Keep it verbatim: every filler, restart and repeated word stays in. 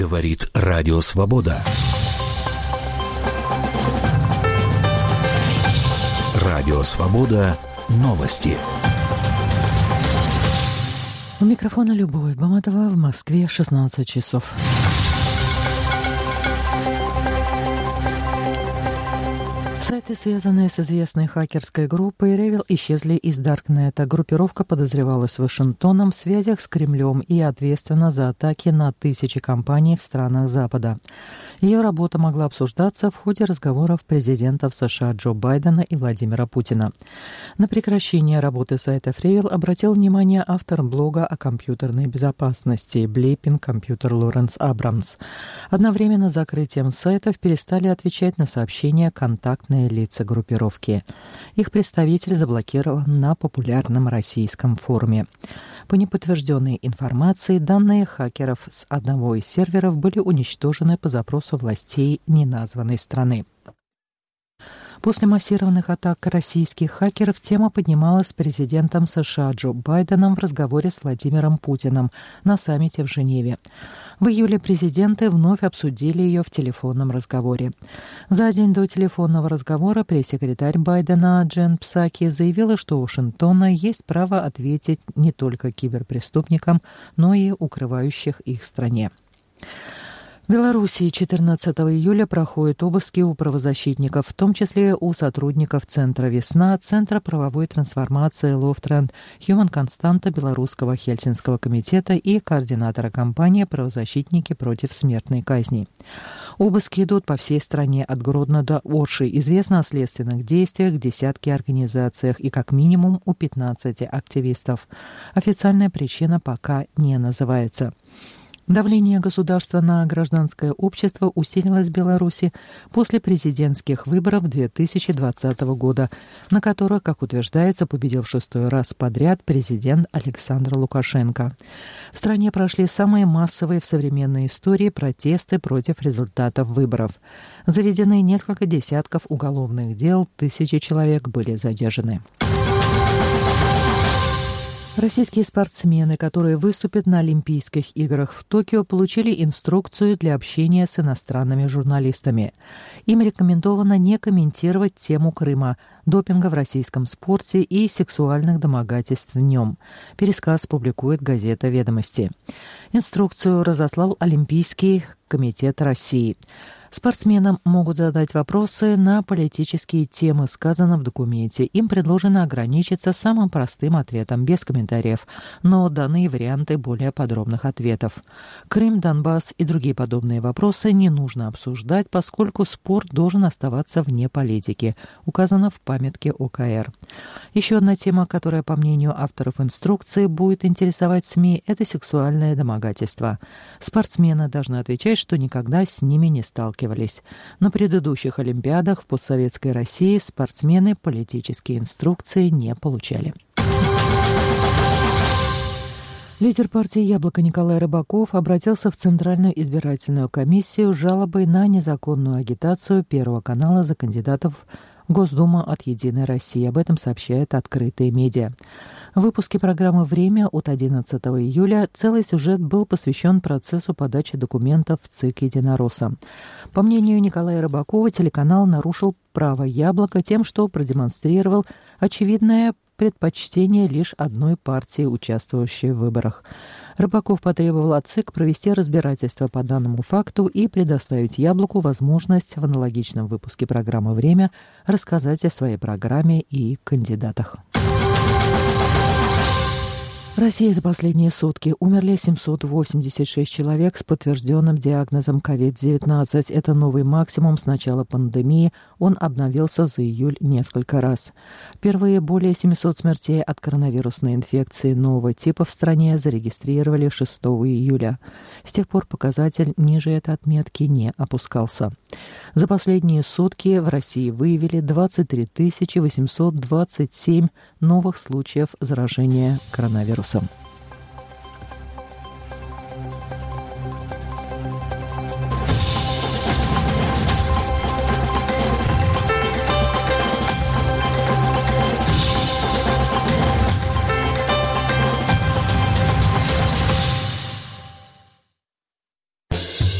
Говорит Радио Свобода. Радио Свобода. Новости. У микрофона Любовь Баматова, в Москве шестнадцать часов. Сайты, связанные с известной хакерской группой Revil, исчезли из Даркнета. Группировка подозревалась Вашингтоном в связях с Кремлем и ответственна за атаки на тысячи компаний в странах Запада. Ее работа могла обсуждаться в ходе разговоров президентов США Джо Байдена и Владимира Путина. На прекращение работы сайтов Revil обратил внимание автор блога о компьютерной безопасности Bleeping Computer Лоренс Абрамс. Одновременно с закрытием сайтов перестали отвечать на сообщения контактные лица группировки. Их представитель заблокирован на популярном российском форуме. По неподтвержденной информации, данные хакеров с одного из серверов были уничтожены по запросу властей неназванной страны. После массированных атак российских хакеров тема поднималась с президентом США Джо Байденом в разговоре с Владимиром Путиным на саммите в Женеве. В июле президенты вновь обсудили ее в телефонном разговоре. За день до телефонного разговора пресс-секретарь Байдена Джен Псаки заявила, что у Вашингтона есть право ответить не только киберпреступникам, но и укрывающих их стране. В Беларуси четырнадцатого июля проходят обыски у правозащитников, в том числе у сотрудников Центра «Весна», Центра правовой трансформации «Лофтренд», Human Константа Белорусского Хельсинского комитета и координатора кампании «Правозащитники против смертной казни». Обыски идут по всей стране от Гродно до Орши. Известно о следственных действиях в десятке организациях и как минимум у пятнадцати активистов. Официальная причина пока не называется. Давление государства на гражданское общество усилилось в Беларуси после президентских выборов две тысячи двадцатого года, на которых, как утверждается, победил в шестой раз подряд президент Александр Лукашенко. В стране прошли самые массовые в современной истории протесты против результатов выборов. Заведены несколько десятков уголовных дел, тысячи человек были задержаны. Российские спортсмены, которые выступят на Олимпийских играх в Токио, получили инструкцию для общения с иностранными журналистами. Им рекомендовано не комментировать тему Крыма, допинга в российском спорте и сексуальных домогательств в нем. Пересказ публикует газета «Ведомости». Инструкцию разослал Олимпийский комитет России. Спортсменам могут задать вопросы на политические темы, сказано в документе. Им предложено ограничиться самым простым ответом, без комментариев, но даны варианты более подробных ответов. Крым, Донбасс и другие подобные вопросы не нужно обсуждать, поскольку спорт должен оставаться вне политики, указано в памятке о ка эр. Еще одна тема, которая, по мнению авторов инструкции, будет интересовать СМИ, это сексуальное домогательство. Спортсмены должны отвечать, что никогда с ними не сталкивались. На предыдущих Олимпиадах в постсоветской России спортсмены политические инструкции не получали. Лидер партии «Яблоко» Николай Рыбаков обратился в Центральную избирательную комиссию с жалобой на незаконную агитацию Первого канала за кандидатов в Госдуму от «Единой России». Об этом сообщает «Открытые медиа». В выпуске программы «Время» от одиннадцатого июля целый сюжет был посвящен процессу подачи документов в ЦИК «Единоросса». По мнению Николая Рыбакова, телеканал нарушил право «Яблока» тем, что продемонстрировал очевидное предпочтение лишь одной партии, участвующей в выборах. Рыбаков потребовал от ЦИК провести разбирательство по данному факту и предоставить «Яблоку» возможность в аналогичном выпуске программы «Время» рассказать о своей программе и кандидатах. В России за последние сутки умерли семьсот восемьдесят шесть человек с подтвержденным диагнозом ковид девятнадцать. Это новый максимум с начала пандемии. Он обновился за июль несколько раз. Впервые более семисот смертей от коронавирусной инфекции нового типа в стране зарегистрировали шестого июля. С тех пор показатель ниже этой отметки не опускался. За последние сутки в России выявили двадцать три тысячи восемьсот двадцать семь новых случаев заражения коронавирусом.